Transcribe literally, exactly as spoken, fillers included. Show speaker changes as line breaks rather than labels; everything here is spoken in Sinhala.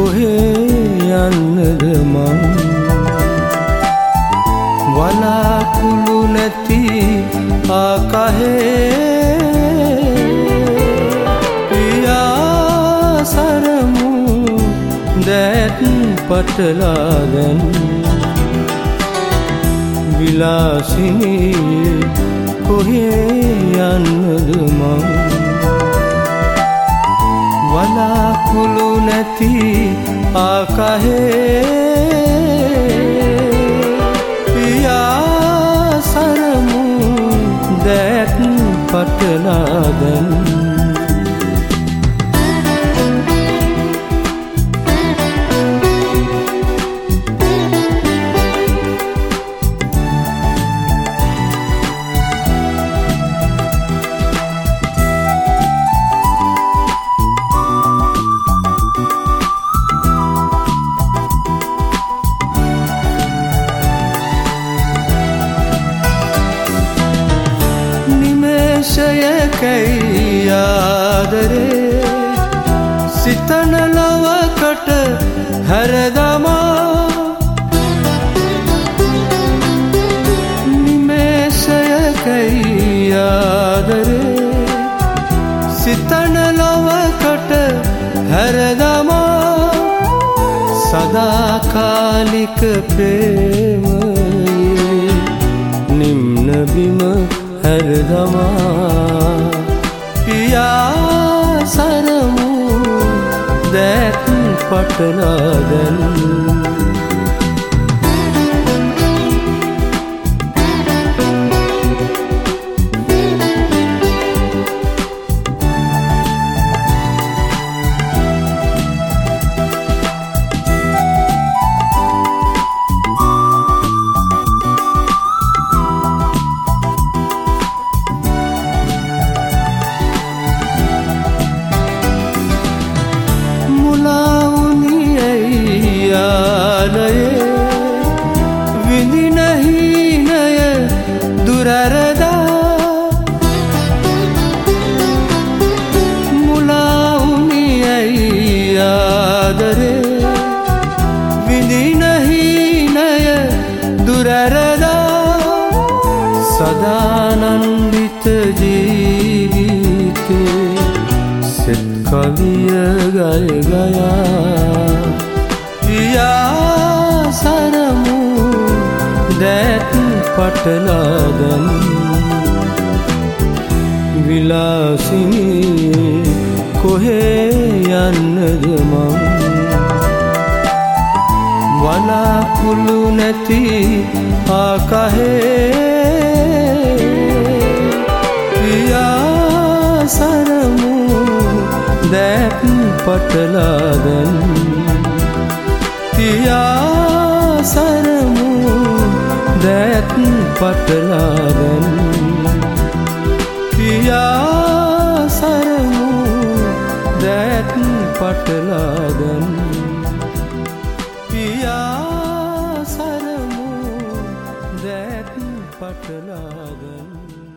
කොහේ යන්නද මං වලාකුළු නැති ආකාහේ පියා සරමු දැත් පටලාදන් විලාසිනී කොහේ යන්නද මං වලාකුළු නැති ආකාහේ පියා සරමු දැත් පටලාදන් निमेषयकई आदरे सितन लवकट हरदमा निमेषयकई आदरे सितन लवकट हरदमा सदाकालिक प्रेम निम्न बिम हरदमा पिया सरमु දැත් පටලාදන් विधि नहीं नय दुररदा मुलाउनी आदरे विधि नहीं नय दुररदा सदानंदित जीविते सित कविय गय गया पिया सरमु දැත් පටලාදන් විලාසිනී කොහේ යන්නද මං වලාකුළු නැති ආකාහේ පියා සරමු දැත් පටලාදන් පියා සරමු දැත් පටලාදන් පියා සරමු දැත් පටලාදන් පියා සරමු දැත් පටලාදන්